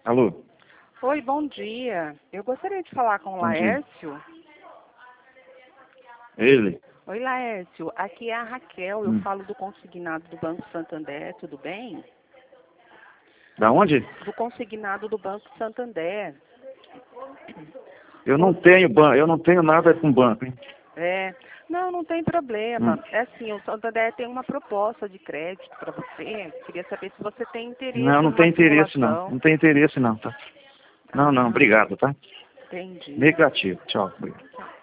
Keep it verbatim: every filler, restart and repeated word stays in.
Alô? Oi, bom dia. Eu gostaria de falar com o Bom dia. Laércio. Ele? Oi, Laércio. Aqui é a Raquel. Eu Hum. falo do consignado do Banco Santander. Tudo bem? Da onde? Do consignado do Banco Santander. Eu não tenho banco, eu não tenho nada com banco, hein? É. Não, não tem problema. Hum. É assim, o Santander tem uma proposta de crédito para você. Queria saber se você tem interesse Não, não numa tem interesse não. simulação. Não tem interesse não, tá? Não, não, Ah, obrigado, tá? entendi. Negativo. Tchau. Obrigado.